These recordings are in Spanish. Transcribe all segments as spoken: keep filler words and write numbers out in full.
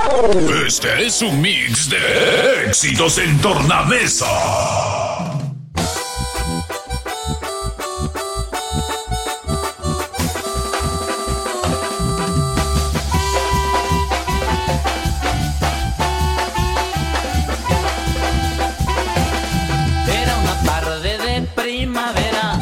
Este es un mix de éxitos en tornamesa. Era una tarde de primavera,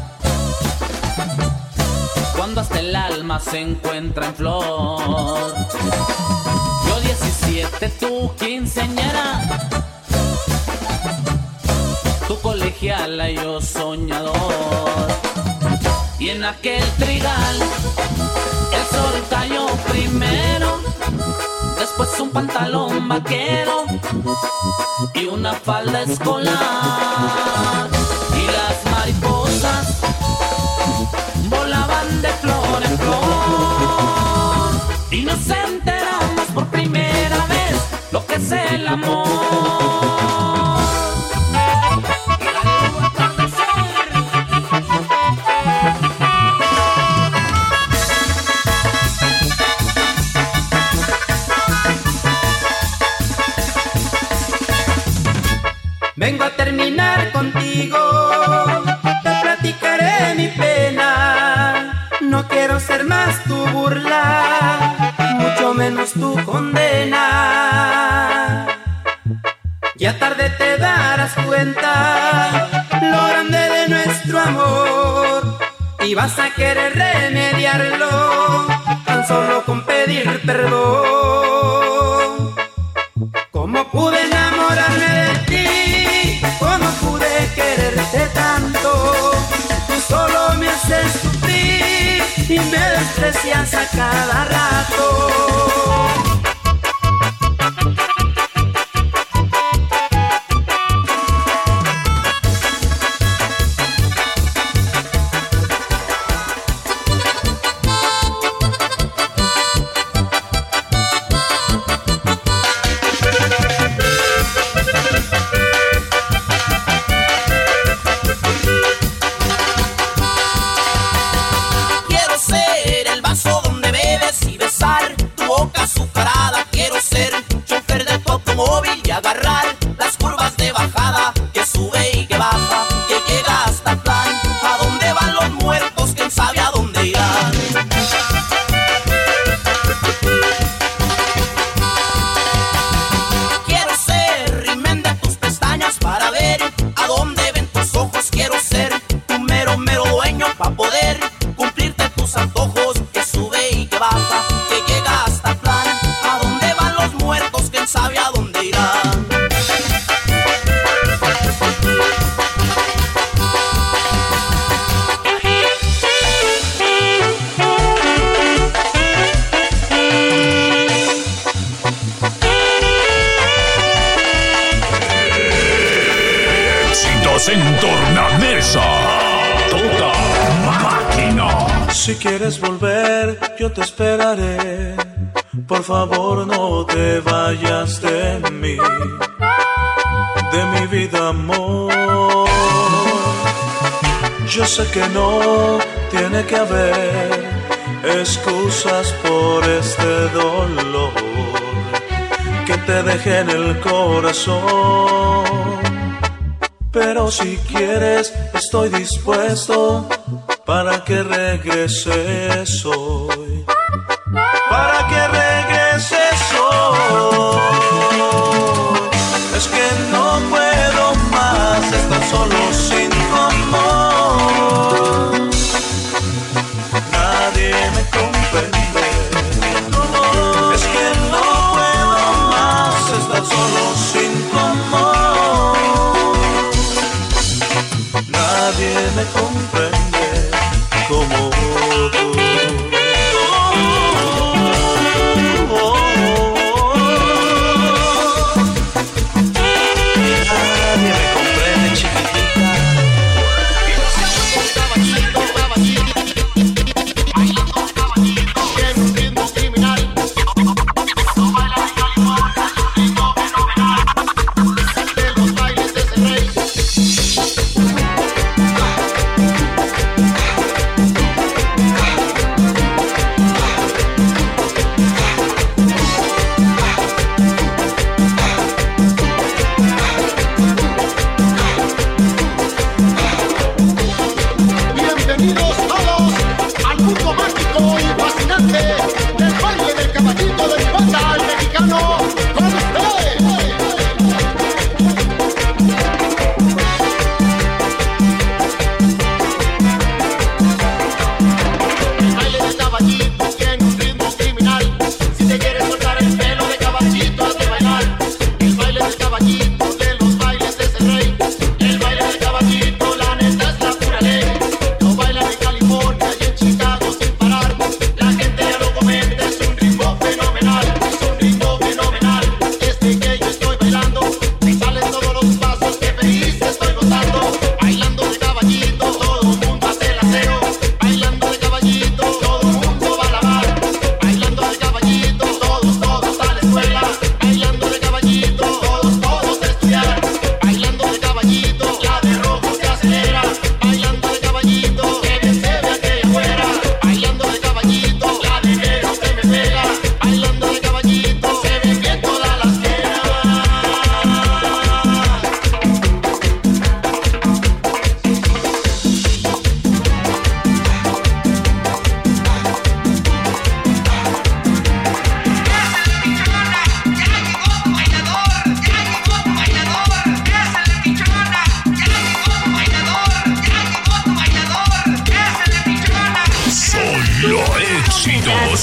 cuando hasta el alma se encuentra en flor. Yo diecisiete, tú quinceañera, tú colegiala y yo soñador. Y en aquel trigal el sol cayó primero, después un pantalón vaquero y una falda escolar. Y las mariposas volaban de flor en flor, y nos enteramos por primera vez lo que es el amor. Vengo a terminar contigo, te platicaré mi pena. No quiero ser más tu burla, mucho menos tu condena. Ya tarde te darás cuenta lo grande de nuestro amor, y vas a querer remediarlo tan solo con pedir perdón. ¿Cómo pude enamorarme de ti? ¿Cómo pude quererte tanto? Tú solo me haces sufrir y me desprecias a cada rato. En tornamesa, toda máquina. Si quieres volver, yo te esperaré. Por favor, no te vayas de mí, de mi vida, amor. Yo sé que no tiene que haber excusas por este dolor que te deje en el corazón. Pero si quieres, estoy dispuesto para que regreses hoy, para que regreses hoy. Es que no puedo más estar solo sin tu amor. Nadie me comprende. Es que no puedo más estar solo sin tu amor. Nadie me comprende como tú.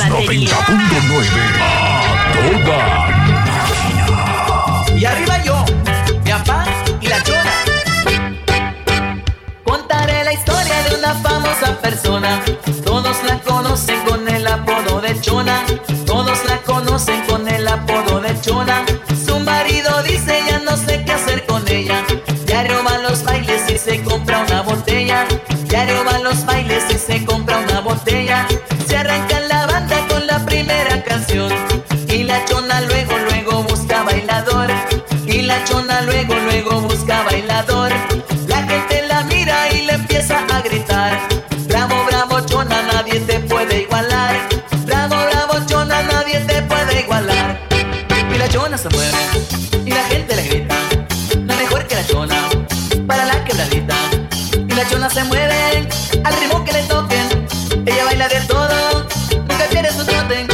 noventa punto nueve. A toda máquina. Y arriba yo, mi papá y la Chona. Contaré la historia de una famosa persona. Todos la conocen con el apodo de Chona. Todos la conocen con el apodo de Chona. Su marido dice ya no sé qué hacer con ella. Diario va a los bailes y se compra una botella. Diario va a los bailes y se compra una botella. Se arranca la banda con la primera canción. Y la Chona luego, luego busca bailador. Y la Chona luego, luego busca bailador. La gente la mira y le empieza a gritar: bravo, bravo Chona, nadie te puede igualar. Bravo, bravo Chona, nadie te puede igualar. Y la Chona se mueve y la gente le grita: no mejor que la Chona, para la quebradita. Y la Chona se mueve al ritmo que le toquen. Ella baila de todo, nunca pierde su trote.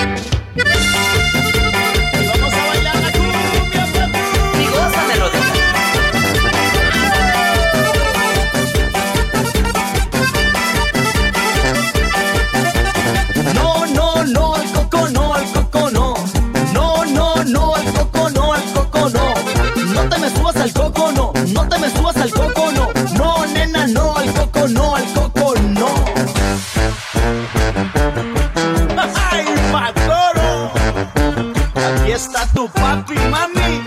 Vamos a bailar la cumbia, papi. Y gózame, Rodrigo. No, no, no, al coco no, al coco no. No, no, no, al coco no, al coco no. No te me subas al coco no, no te me subas al coco no. No, nena, no, al coco no, al coco no. ¡Ay, Matoro! Aquí está tu papi, mami.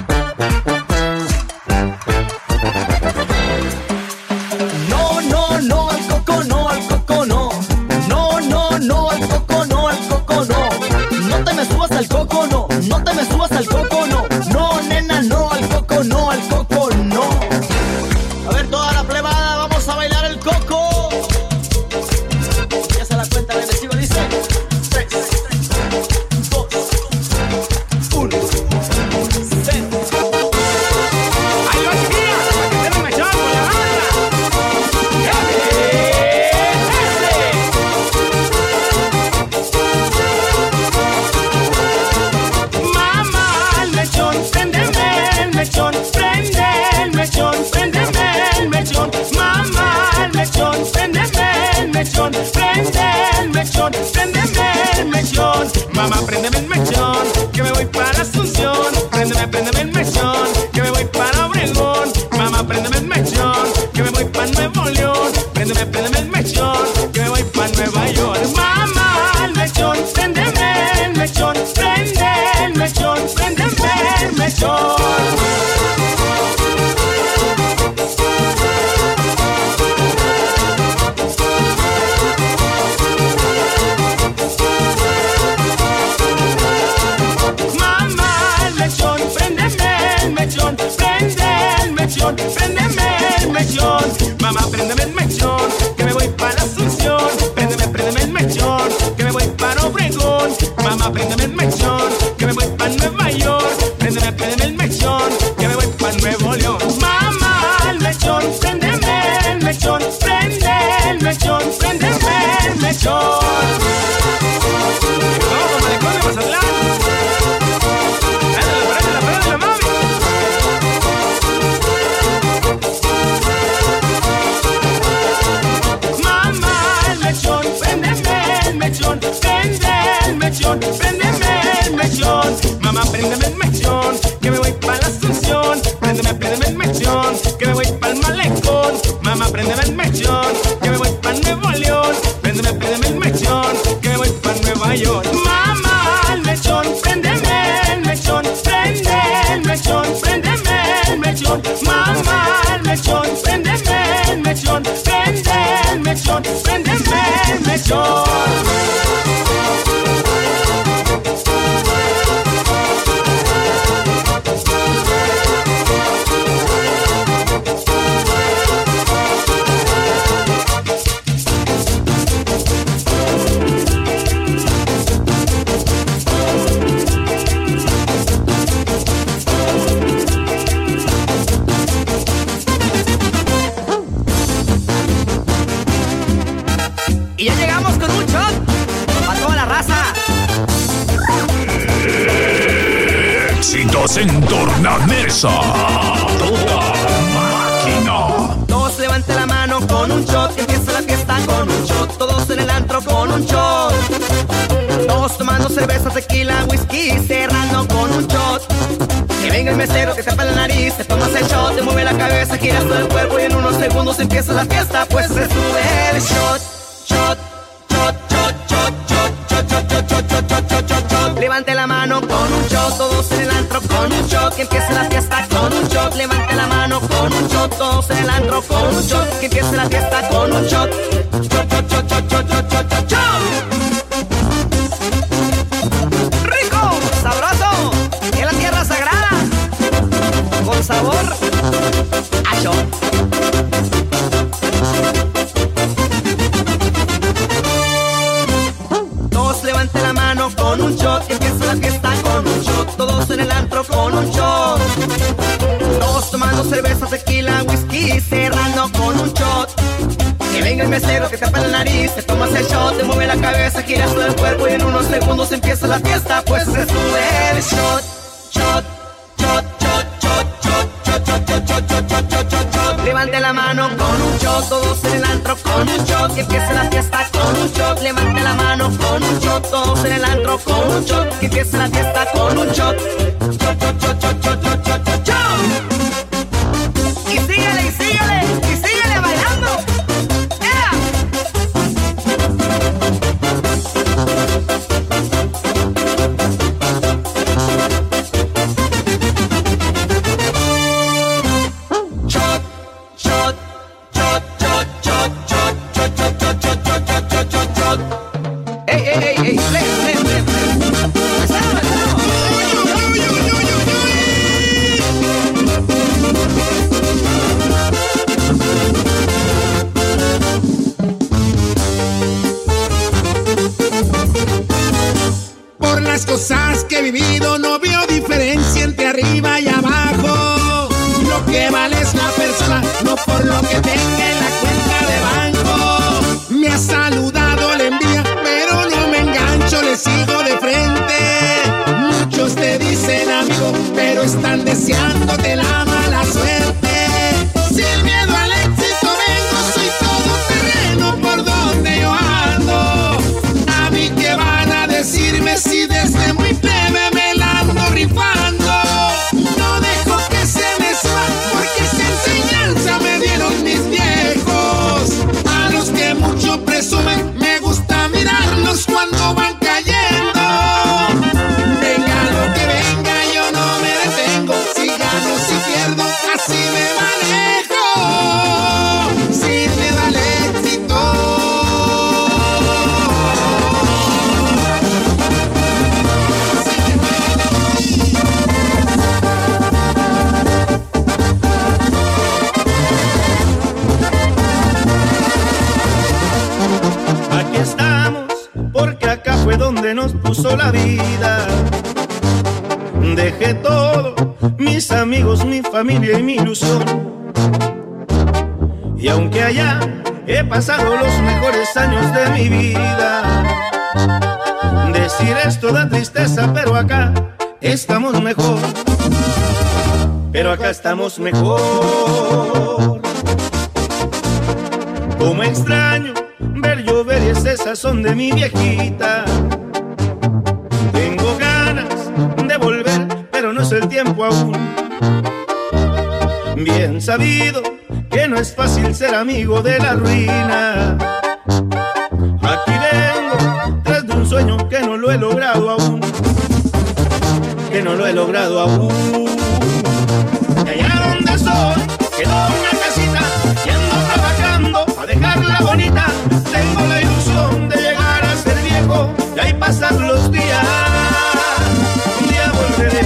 No, no, no, al coco no, al coco no. No, no, no, al coco no, al coco no. No te me subas al coco no, no te me subas al coco no. No, nena, no, al coco no, al coco no. A ver, toda la plebada, vamos a bailar el coco. Ya se la cuenta regresiva, dice tres, dos, uno, cero. ¡Ay, lo hacía! ¡Para que se me echaba con la banda! Mamá, el mechón, préndeme el mechón, prende el mechón, préndeme el mechón. Mamá, el mechón, préndeme el mechón, prende el mechón, préndeme el mechón. Mamá, préndeme el mechón, que me voy para Asunción. Préndeme, préndeme el mechón, que me voy para Obregón. Mamá, préndeme el mechón, que me voy para Nuevo León. Préndeme, préndeme el mechón, que me voy para Nueva York. Mamá, el mechón, préndeme el mechón, prende el mechón, préndeme el mechón. Mamá, el mechón, préndeme el mechón, prende el mechón, préndeme el mechón. Mamá, préndeme el mechón, que me voy para Asunción. Préndeme, préndeme el mechón, que me voy para Obregón. Mamá, préndeme el mechón, que me voy para Nueva York. Préndeme, préndeme el mechón, que me voy para Nuevo León. Mamá, el mechón, préndeme el mechón, prende el mechón, préndeme el mechón. Vamos, malecón de Mazatlán. Préndela, préndela, préndela, mami. Mamá, el mechón, préndeme el mechón, prende el mechón, préndeme el mechón. Mamá, préndeme el mechón, que me voy para la Asunción. Préndeme, préndeme el mechón, que me voy para el Malecón. Mamá, préndeme el mechón, que me voy para Nuevo León. Préndeme, préndeme el mechón, que me voy para Nueva York. Mamá, el mechón, préndeme el mechón, prende el mechón, préndeme el mechón. Mamá, el mechón, préndeme el mechón, prende el mechón, préndeme el mechón. Y ya llegamos con un shot para toda la raza. Éxitos en tornamesa. Toda máquina. Todos levanten la mano con un shot, que empieza la fiesta con un shot. Todos en el antro con un shot. Todos tomando cerveza, tequila, whisky, cerrando con un shot. Que venga el mesero, que tapa la nariz, te tomas el shot, te mueve la cabeza, giras todo el cuerpo y en unos segundos empieza la fiesta, pues se sube el shot, shot, shot, shot, shot, shot, shot, shot, shot, shot, shot, shot, shot, shot. Levante la mano con un shot, todos en el antro con un shot, que empiece la fiesta con un shot. Levante la mano con un shot, todos en el antro con un shot, que empiece la fiesta con un shot. Shot, shot, shot, shot, shot, shot, shot, shot, shot. Rico, sabroso, en la tierra sagrada, con sabor a shot. Todos levanten la mano con un shot, que empieza la fiesta con un shot. Todos en el antro con un shot. Todos tomando cerveza, tequila, whisky, cerrando con un shot. Que venga el mesero, que tapa la nariz, te tomas el shot, te mueve la cabeza, giras todo el cuerpo y en unos segundos empieza la fiesta, pues se sube el shot, shot, shot, shot, shot, shot, shot, shot, shot, shot, shot, shot, shot, shot, shot. Levante la mano con un shot, todos en el antro con un shot, que empiece la fiesta con un shot. Levante la mano con un shot, todos en el antro con un shot, que empiece la fiesta con un shot. Shot, shot, shot, shot, shot, shot, shot, shot, shot. Y síguele, y síguele, y síguele bailando. Cosas que he vivido, no veo diferencia entre arriba y abajo. Lo que vale es la persona, no por lo que tenga en la cuenta de banco. Me ha saludado la envidia, pero no me engancho, le sigo de frente. Muchos te dicen amigo, pero están deseándote la mala suerte. Sin miedo al éxito vengo, soy todo terreno por donde yo ando. A mí que van a decirme si desde muy plebe me la ando rifando. No dejo que se me suba, porque esa enseñanza me dieron mis viejos. A los que mucho presumen, me gusta mirarlos cuando van cayendo. Venga lo que venga, yo no me detengo. Si gano, si pierdo, así me manejo. Sin miedo al éxito. Aquí estamos, porque acá fue donde nos puso la vida. Dejé todo, mis amigos, mi familia y mi ilusión. Y aunque allá he pasado los mejores años de mi vida, decir esto da tristeza, pero acá estamos mejor. Pero acá estamos mejor. Como extraño ver llover y ese sazón de mi viejita. Tengo ganas de volver, pero no es el tiempo aún. Bien sabido que no es fácil ser amigo de la ruina. Aquí vengo tras de un sueño que no lo he logrado aún. Que no lo he logrado aún. Y allá donde soy quedó una casita y ando trabajando a dejarla bonita. Tengo la ilusión de llegar a ser viejo y ahí pasar los días. Un día volveré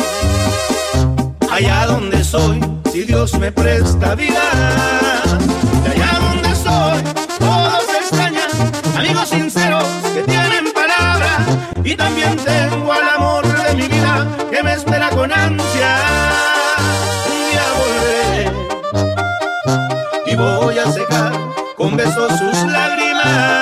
allá donde soy, si Dios me presta vida. De allá donde soy, todos extrañan, amigos sinceros que tienen palabra. Y también tengo al amor de mi vida que me espera con ansia. Un día volveré y voy a secar con besos sus lágrimas.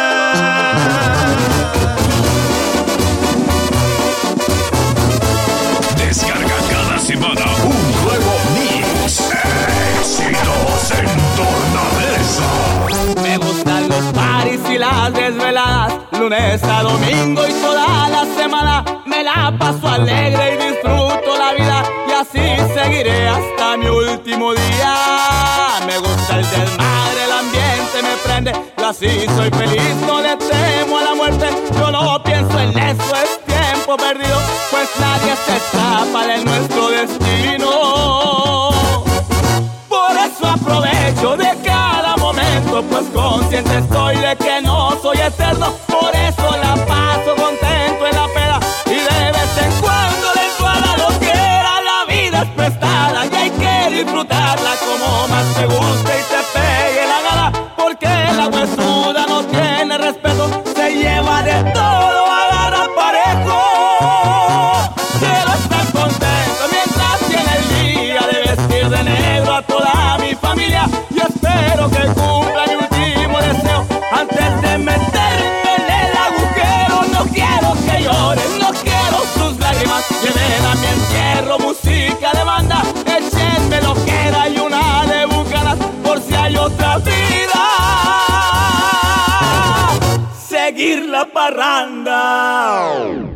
Descarga cada semana un nuevo mix. Éxitos en tornamesa. Me gustan los paris y las desveladas, lunes a domingo y toda la semana me la paso alegre y disfruto la vida, y así seguiré hasta mi último día. Me gusta el desmadre, el ambiente me prende, yo así soy feliz, no le temo a la muerte, yo no pienso en eso, es tiempo perdido, pues nadie se escapa de nuestro destino. Por eso aprovecho de cada momento, pues consciente estoy de que no soy eterno. Por eso la paso contento en la peda y de vez en cuando le entro a la loquera. La vida es prestada y hay que disfrutarla como más te guste y te pegue la gana, porque la huesuda no tiene respeto, se lleva de todo, agarra parejo. Quiero estar contento mientras tiene el día de vestir de negro a toda mi familia, y espero que cumpla mi último deseo antes de meterme en el agujero. No quiero que lloren, no quiero sus lágrimas, lleven a mi entierro música de banda, échenme loquera y una de bucanas por si hay otra vida, seguir la parranda.